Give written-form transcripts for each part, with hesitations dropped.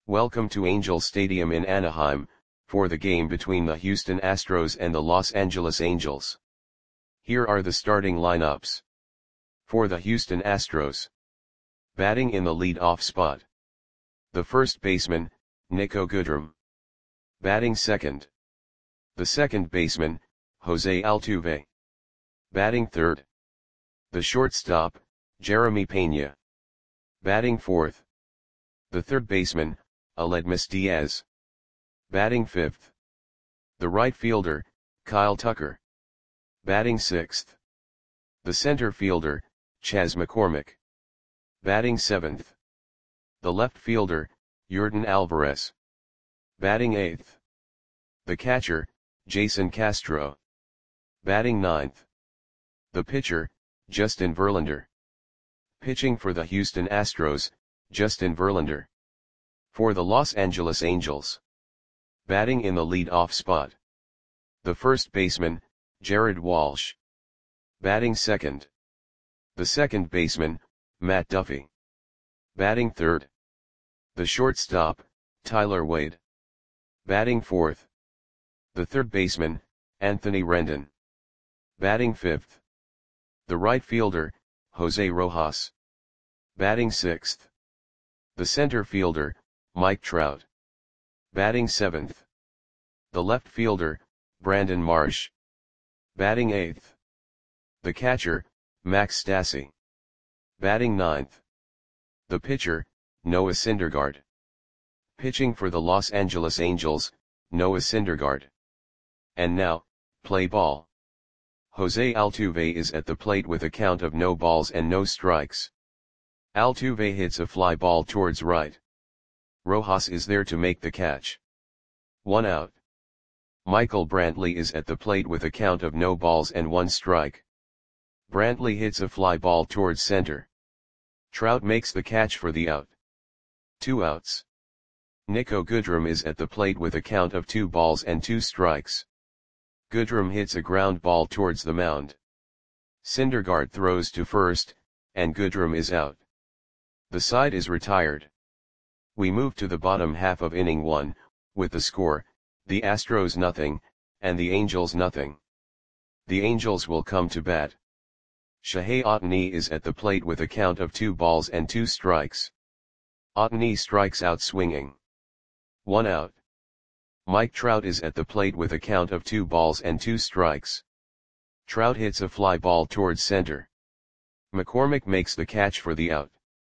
Welcome to Angels Stadium in Anaheim, for the game between the Houston Astros and the Los Angeles Angels. Here are the starting lineups. For the Houston Astros. Batting in the lead-off spot. The first baseman, Niko Goodrum. Batting second. The second baseman, Jose Altuve. Batting third. The shortstop, Jeremy Pena. Batting fourth. The third baseman, Aledmys Diaz. Batting fifth. The right fielder, Kyle Tucker. Batting sixth. The center fielder, Chas McCormick. Batting seventh. The left fielder, Yordan Alvarez. Batting eighth. The catcher, Jason Castro. Batting ninth. The pitcher, Justin Verlander. Pitching for the Houston Astros, Justin Verlander. For the Los Angeles Angels. Batting in the lead-off spot. The first baseman, Jared Walsh. Batting second. The second baseman, Matt Duffy. Batting third. The shortstop, Tyler Wade. Batting fourth. The third baseman, Anthony Rendon. Batting fifth. The right fielder, Jose Rojas. Batting sixth. The center fielder, Mike Trout. Batting seventh. The left fielder, Brandon Marsh. Batting eighth. The catcher, Max Stassi. Batting ninth. The pitcher, Noah Syndergaard. Pitching for the Los Angeles Angels, Noah Syndergaard. And now, play ball. Jose Altuve is at the plate with a count of no balls and no strikes. Altuve hits a fly ball towards right. Rojas is there to make the catch. 1 out. Michael Brantley is at the plate with a count of no balls and 1 strike. Brantley hits a fly ball towards center. Trout makes the catch for the out. 2 outs. Niko Goodrum is at the plate with a count of 2 balls and 2 strikes. Goodrum hits a ground ball towards the mound. Syndergaard throws to first, and Goodrum is out. The side is retired. We move to the bottom half of inning 1, with the score, the Astros nothing, and the Angels nothing. The Angels will come to bat. Shohei Ohtani is at the plate with a count of 2 balls and 2 strikes. Ohtani strikes out swinging. 1 out. Mike Trout is at the plate with a count of 2 balls and 2 strikes. Trout hits a fly ball towards center. McCormick makes the catch for the out.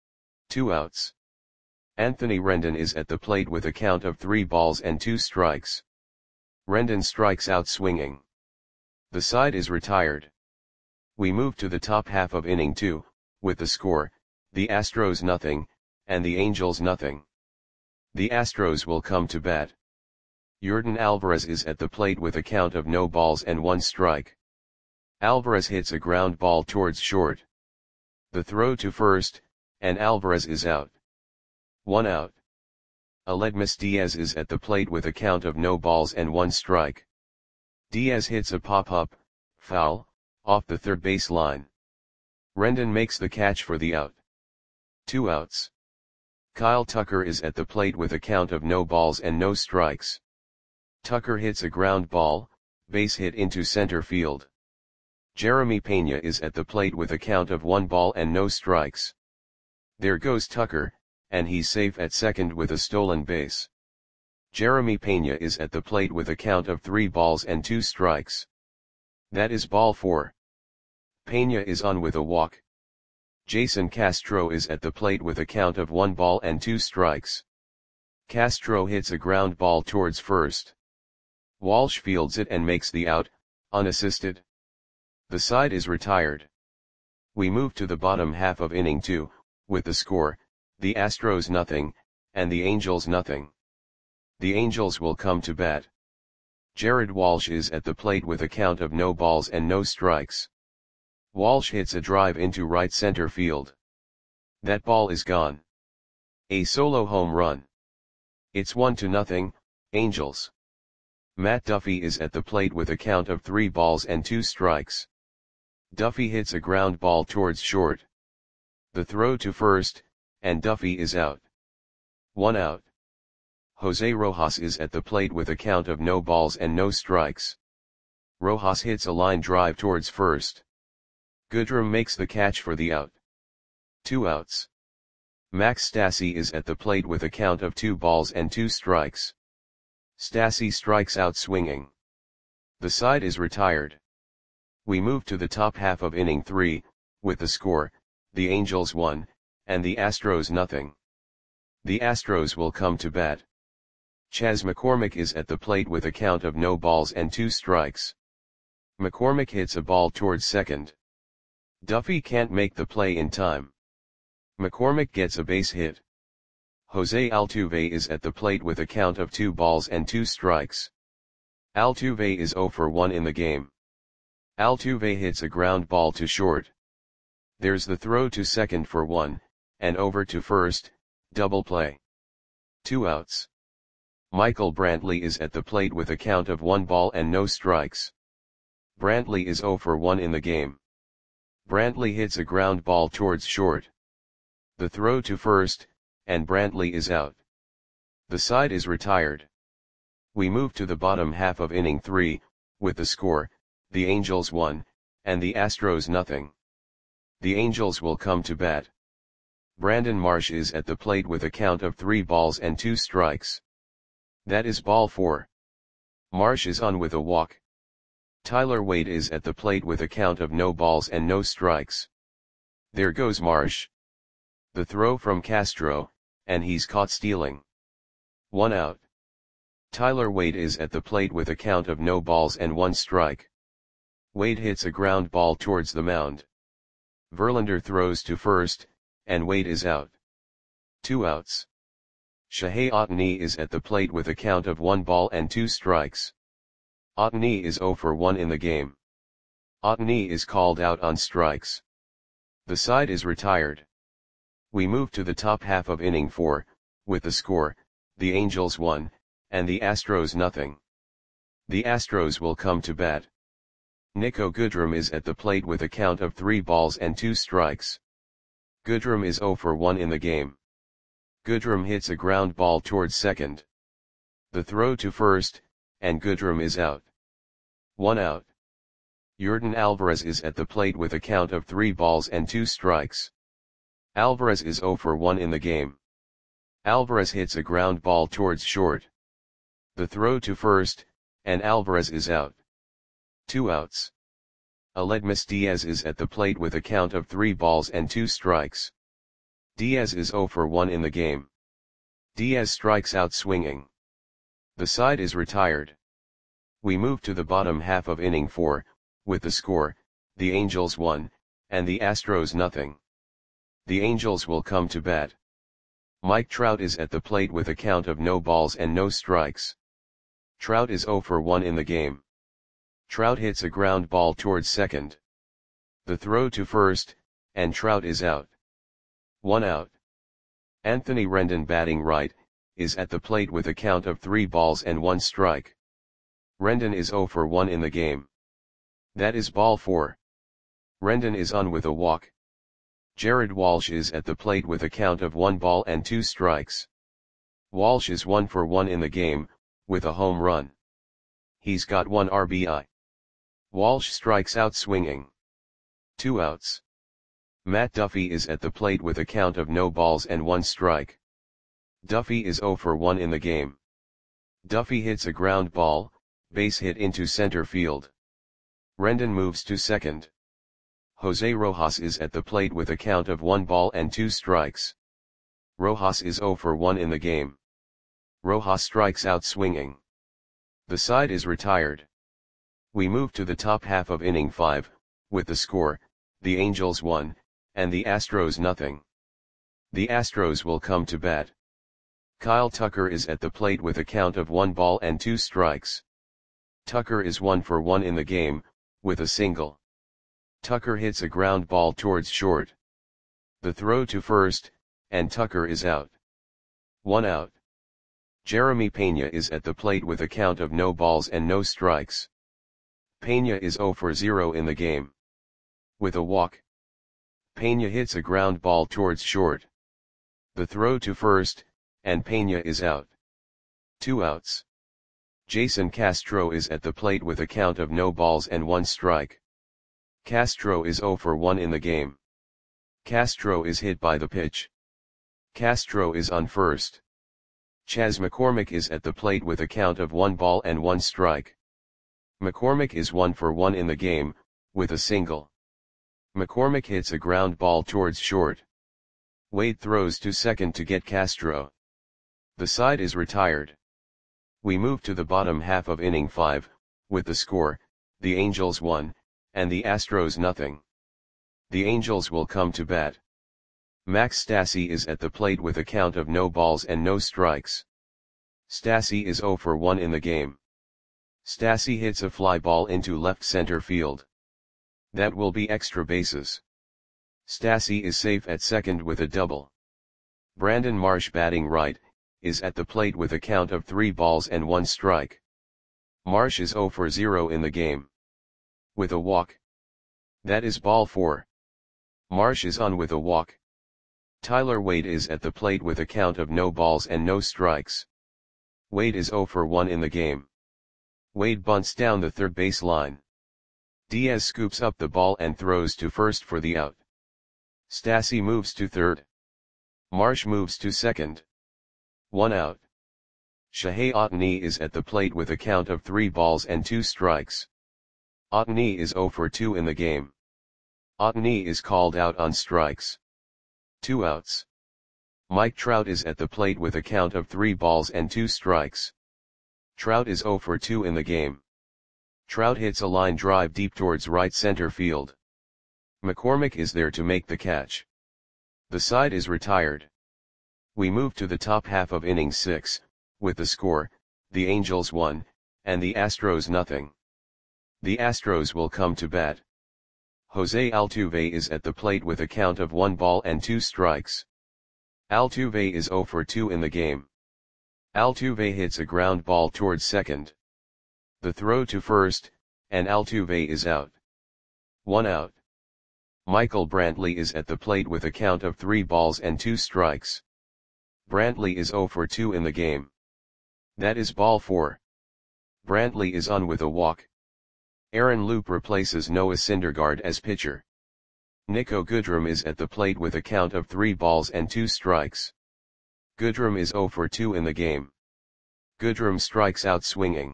2 outs. Anthony Rendon is at the plate with a count of 3 balls and 2 strikes. Rendon strikes out swinging. The side is retired. We move to the top half of inning 2, with the score, the Astros nothing, and the Angels nothing. The Astros will come to bat. Yordan Alvarez is at the plate with a count of no balls and 1 strike. Alvarez hits a ground ball towards short. The throw to first, and Alvarez is out. 1 out. Aledmys Diaz is at the plate with a count of no balls and 1 strike. Diaz hits a pop-up, foul, off the third base line. Rendon makes the catch for the out. 2 outs. Kyle Tucker is at the plate with a count of no balls and no strikes. Tucker hits a ground ball, base hit into center field. Jeremy Pena is at the plate with a count of 1 ball and no strikes. There goes Tucker, and he's safe at second with a stolen base. Jeremy Pena is at the plate with a count of 3 balls and 2 strikes. That is ball 4. Pena is on with a walk. Jason Castro is at the plate with a count of 1 ball and 2 strikes. Castro hits a ground ball towards first. Walsh fields it and makes the out, unassisted. The side is retired. We move to the bottom half of inning 2, with the score, the Astros nothing, and the Angels nothing. The Angels will come to bat. Jared Walsh is at the plate with a count of no balls and no strikes. Walsh hits a drive into right center field. That ball is gone. A solo home run. It's 1-0, Angels. Matt Duffy is at the plate with a count of 3 balls and 2 strikes. Duffy hits a ground ball towards short. The throw to first, and Duffy is out. 1 out. Jose Rojas is at the plate with a count of no balls and no strikes. Rojas hits a line drive towards first. Goodrum makes the catch for the out. 2 outs. Max Stassi is at the plate with a count of 2 balls and 2 strikes. Stassi strikes out swinging. The side is retired. We move to the top half of inning 3, with the score, the Angels 1, and the Astros nothing. The Astros will come to bat. Chas McCormick is at the plate with a count of no balls and 2 strikes. McCormick hits a ball towards second. Duffy can't make the play in time. McCormick gets a base hit. Jose Altuve is at the plate with a count of 2 balls and 2 strikes. Altuve is 0 for 1 in the game. Altuve hits a ground ball to short. There's the throw to second for 1, and over to first, double play. 2 outs. Michael Brantley is at the plate with a count of 1 ball and no strikes. Brantley is 0 for 1 in the game. Brantley hits a ground ball towards short. The throw to first, and Brantley is out. The side is retired. We move to the bottom half of inning 3, with the score, the Angels 1, and the Astros nothing. The Angels will come to bat. Brandon Marsh is at the plate with a count of 3 balls and 2 strikes. That is ball 4. Marsh is on with a walk. Tyler Wade is at the plate with a count of no balls and no strikes. There goes Marsh. The throw from Castro, and he's caught stealing. 1 out. Tyler Wade is at the plate with a count of no balls and 1 strike. Wade hits a ground ball towards the mound. Verlander throws to first, and Wade is out. 2 outs. Shohei Ohtani is at the plate with a count of 1 ball and 2 strikes. Ohtani is 0 for 1 in the game. Ohtani is called out on strikes. The side is retired. We move to the top half of inning 4, with the score, the Angels 1, and the Astros nothing. The Astros will come to bat. Nico Goodrum is at the plate with a count of 3 balls and 2 strikes. Goodrum is 0 for 1 in the game. Goodrum hits a ground ball towards second. The throw to first, and Goodrum is out. 1 out. Yordan Alvarez is at the plate with a count of 3 balls and 2 strikes. Alvarez is 0 for 1 in the game. Alvarez hits a ground ball towards short. The throw to first, and Alvarez is out. 2 outs. Aledmys Diaz is at the plate with a count of 3 balls and 2 strikes. Diaz is 0 for 1 in the game. Diaz strikes out swinging. The side is retired. We move to the bottom half of inning 4, with the score, the Angels 1, and the Astros nothing. The Angels will come to bat. Mike Trout is at the plate with a count of no balls and no strikes. Trout is 0 for 1 in the game. Trout hits a ground ball towards second. The throw to first, and Trout is out. 1 out. Anthony Rendon batting right, is at the plate with a count of 3 balls and 1 strike. Rendon is 0 for 1 in the game. That is ball 4. Rendon is on with a walk. Jared Walsh is at the plate with a count of 1 ball and 2 strikes. Walsh is 1 for 1 in the game, with a home run. He's got 1 RBI. Walsh strikes out swinging. 2 outs. Matt Duffy is at the plate with a count of no balls and 1 strike. Duffy is 0 for 1 in the game. Duffy hits a ground ball, base hit into center field. Rendon moves to second. Jose Rojas is at the plate with a count of 1 ball and 2 strikes. Rojas is 0 for 1 in the game. Rojas strikes out swinging. The side is retired. We move to the top half of inning 5, with the score, the Angels 1, and the Astros nothing. The Astros will come to bat. Kyle Tucker is at the plate with a count of 1 ball and 2 strikes. Tucker is 1 for 1 in the game, with a single. Tucker hits a ground ball towards short. The throw to first, and Tucker is out. 1 out. Jeremy Pena is at the plate with a count of no balls and no strikes. Pena is 0 for 0 in the game. With a walk. Pena hits a ground ball towards short. The throw to first, and Pena is out. 2 outs. Jason Castro is at the plate with a count of no balls and 1 strike. Castro is 0 for 1 in the game. Castro is hit by the pitch. Castro is on first. Chas McCormick is at the plate with a count of 1 ball and 1 strike. McCormick is 1 for 1 in the game, with a single. McCormick hits a ground ball towards short. Wade throws to second to get Castro. The side is retired. We move to the bottom half of inning 5, with the score, the Angels 1, and the Astros nothing. The Angels will come to bat. Max Stassi is at the plate with a count of no balls and no strikes. Stassi is 0 for 1 in the game. Stassi hits a fly ball into left center field. That will be extra bases. Stassi is safe at second with a double. Brandon Marsh, batting right, is at the plate with a count of 3 balls and 1 strike. Marsh is 0 for 0 in the game. With a walk. That is ball 4. Marsh is on with a walk. Tyler Wade is at the plate with a count of no balls and no strikes. Wade is 0 for 1 in the game. Wade bunts down the third base line. Diaz scoops up the ball and throws to first for the out. Stassi moves to third. Marsh moves to second. 1 out. Shohei Ohtani is at the plate with a count of 3 balls and 2 strikes. Ohtani is 0 for 2 in the game. Ohtani is called out on strikes. 2 outs. Mike Trout is at the plate with a count of 3 balls and 2 strikes. Trout is 0 for 2 in the game. Trout hits a line drive deep towards right center field. McCormick is there to make the catch. The side is retired. We move to the top half of inning 6, with the score, the Angels 1, and the Astros nothing. The Astros will come to bat. Jose Altuve is at the plate with a count of 1 ball and 2 strikes. Altuve is 0 for 2 in the game. Altuve hits a ground ball towards second. The throw to first, and Altuve is out. 1 out. Michael Brantley is at the plate with a count of 3 balls and 2 strikes. Brantley is 0 for 2 in the game. That is ball 4. Brantley is on with a walk. Aaron Loup replaces Noah Syndergaard as pitcher. Nico Goodrum is at the plate with a count of 3 balls and 2 strikes. Goodrum is 0 for 2 in the game. Goodrum strikes out swinging.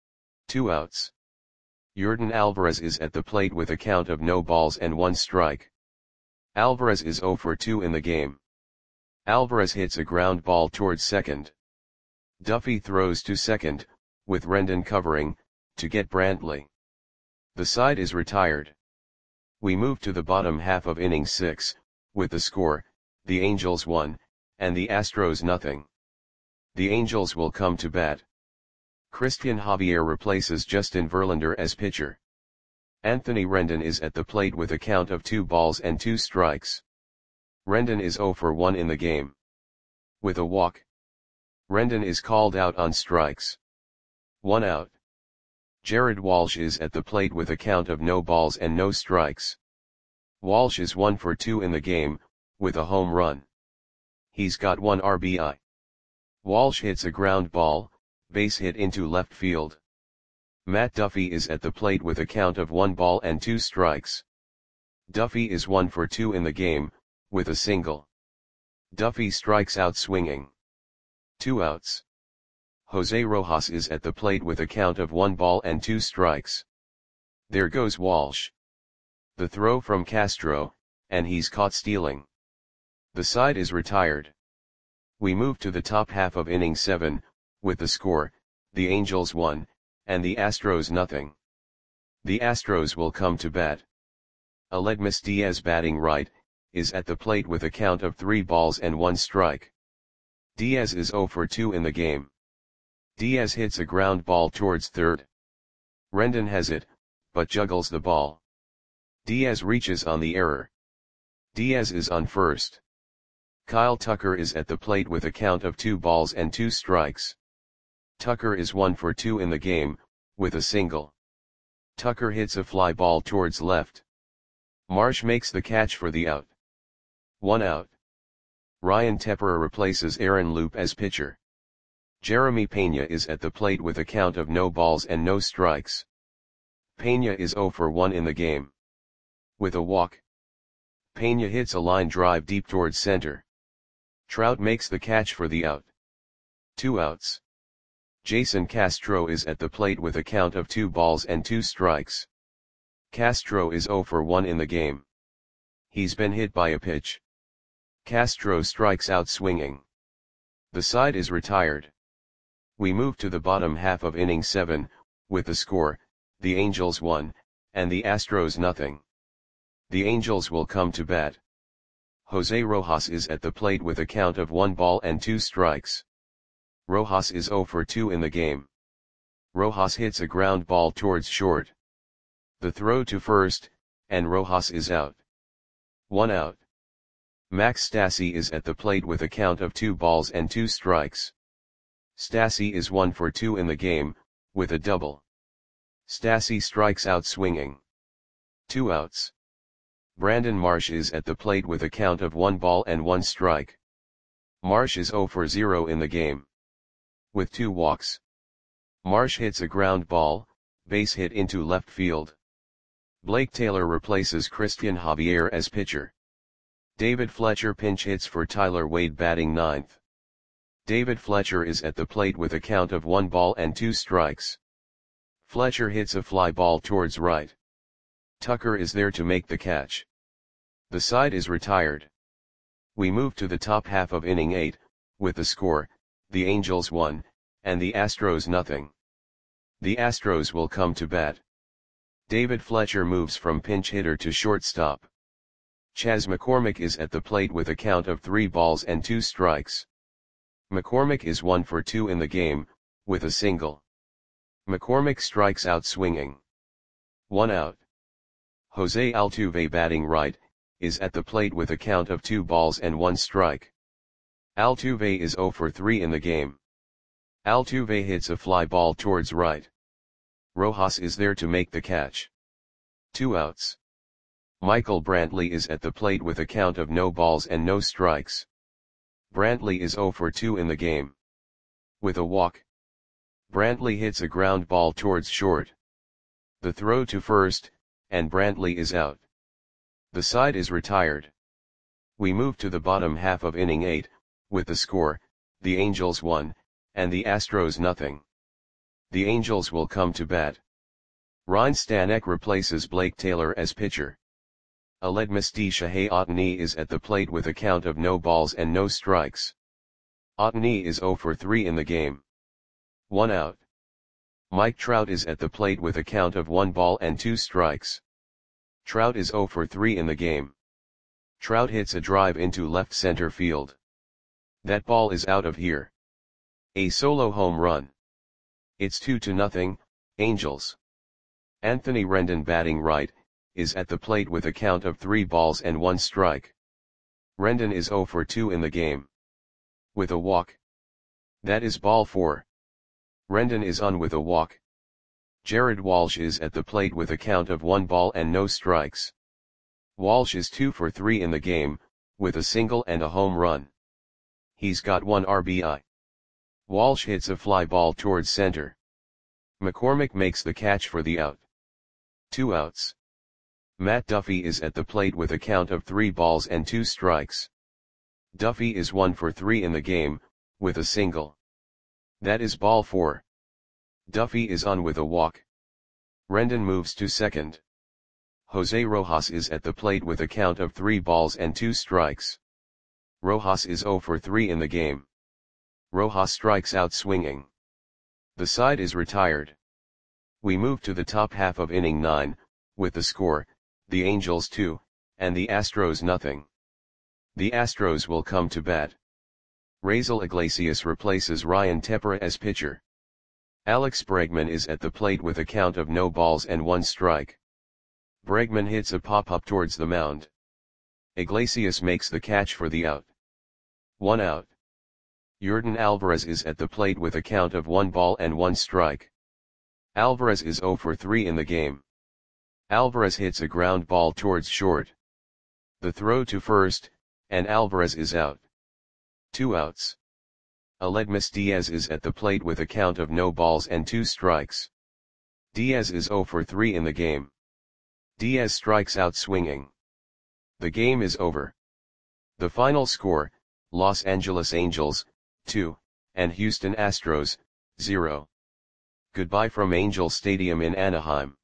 2 outs. Yordan Alvarez is at the plate with a count of no balls and 1 strike. Alvarez is 0 for 2 in the game. Alvarez hits a ground ball towards second. Duffy throws to second, with Rendon covering, to get Brantley. The side is retired. We move to the bottom half of inning 6, with the score, the Angels 1, and the Astros nothing. The Angels will come to bat. Christian Javier replaces Justin Verlander as pitcher. Anthony Rendon is at the plate with a count of 2 balls and 2 strikes. Rendon is 0 for 1 in the game. With a walk. Rendon is called out on strikes. 1 out. Jared Walsh is at the plate with a count of no balls and no strikes. Walsh is 1 for 2 in the game, with a home run. He's got 1 RBI. Walsh hits a ground ball, base hit into left field. Matt Duffy is at the plate with a count of 1 ball and 2 strikes. Duffy is 1 for 2 in the game, with a single. Duffy strikes out swinging. 2 outs. Jose Rojas is at the plate with a count of 1 ball and 2 strikes. There goes Walsh. The throw from Castro, and he's caught stealing. The side is retired. We move to the top half of inning 7, with the score, the Angels 1, and the Astros nothing. The Astros will come to bat. Aledmys Diaz, batting right, is at the plate with a count of 3 balls and 1 strike. Diaz is 0 for 2 in the game. Diaz hits a ground ball towards third. Rendon has it, but juggles the ball. Diaz reaches on the error. Diaz is on first. Kyle Tucker is at the plate with a count of 2 balls and 2 strikes. Tucker is 1 for 2 in the game, with a single. Tucker hits a fly ball towards left. Marsh makes the catch for the out. 1 out. Ryan Tepera replaces Aaron Loup as pitcher. Jeremy Pena is at the plate with a count of no balls and no strikes. Pena is 0 for 1 in the game. With a walk, Pena hits a line drive deep towards center. Trout makes the catch for the out. 2 outs. Jason Castro is at the plate with a count of 2 balls and 2 strikes. Castro is 0 for 1 in the game. He's been hit by a pitch. Castro strikes out swinging. The side is retired. We move to the bottom half of inning 7, with the score, the Angels 1, and the Astros nothing. The Angels will come to bat. Jose Rojas is at the plate with a count of 1 ball and 2 strikes. Rojas is 0 for 2 in the game. Rojas hits a ground ball towards short. The throw to first, and Rojas is out. 1 out. Max Stassi is at the plate with a count of 2 balls and 2 strikes. Stassi is 1 for 2 in the game, with a double. Stassi strikes out swinging. 2 outs. Brandon Marsh is at the plate with a count of 1 ball and 1 strike. Marsh is 0 for 0 in the game. With 2 walks. Marsh hits a ground ball, base hit into left field. Blake Taylor replaces Christian Javier as pitcher. David Fletcher pinch hits for Tyler Wade batting 9th. David Fletcher is at the plate with a count of 1 ball and 2 strikes. Fletcher hits a fly ball towards right. Tucker is there to make the catch. The side is retired. We move to the top half of inning 8, with the score, the Angels 1, and the Astros nothing. The Astros will come to bat. David Fletcher moves from pinch hitter to shortstop. Chas McCormick is at the plate with a count of 3 balls and 2 strikes. McCormick is 1 for 2 in the game, with a single. McCormick strikes out swinging. 1 out. Jose Altuve batting right, is at the plate with a count of 2 balls and 1 strike. Altuve is 0 for 3 in the game. Altuve hits a fly ball towards right. Rojas is there to make the catch. 2 outs. Michael Brantley is at the plate with a count of no balls and no strikes. Brantley is 0 for 2 in the game. With a walk, Brantley hits a ground ball towards short. The throw to first, and Brantley is out. The side is retired. We move to the bottom half of inning 8, with the score, the Angels 1, and the Astros nothing. The Angels will come to bat. Ryan Stanek replaces Blake Taylor as pitcher. Aledmys Shohei Ohtani is at the plate with a count of no balls and no strikes. Ohtani is 0 for 3 in the game. 1 out. Mike Trout is at the plate with a count of 1 ball and 2 strikes. Trout is 0 for 3 in the game. Trout hits a drive into left center field. That ball is out of here. A solo home run. It's 2-0, Angels. Anthony Rendon batting right, is at the plate with a count of 3 balls and 1 strike. Rendon is 0 for 2 in the game. With a walk. That is ball 4. Rendon is on with a walk. Jared Walsh is at the plate with a count of 1 ball and no strikes. Walsh is 2 for 3 in the game, with a single and a home run. He's got 1 RBI. Walsh hits a fly ball towards center. McCormick makes the catch for the out. 2 outs. Matt Duffy is at the plate with a count of 3 balls and 2 strikes. Duffy is 1 for 3 in the game, with a single. That is ball 4. Duffy is on with a walk. Rendon moves to second. Jose Rojas is at the plate with a count of 3 balls and 2 strikes. Rojas is 0 for 3 in the game. Rojas strikes out swinging. The side is retired. We move to the top half of inning 9, with the score, the Angels 2, and the Astros nothing. The Astros will come to bat. Raisel Iglesias replaces Ryan Tepera as pitcher. Alex Bregman is at the plate with a count of no balls and 1 strike. Bregman hits a pop-up towards the mound. Iglesias makes the catch for the out. 1 out. Yordan Alvarez is at the plate with a count of 1 ball and 1 strike. Alvarez is 0 for 3 in the game. Alvarez hits a ground ball towards short. The throw to first, and Alvarez is out. 2 outs. Aledmus Diaz is at the plate with a count of no balls and 2 strikes. Diaz is 0 for 3 in the game. Diaz strikes out swinging. The game is over. The final score, Los Angeles Angels, 2, and Houston Astros, 0. Goodbye from Angel Stadium in Anaheim.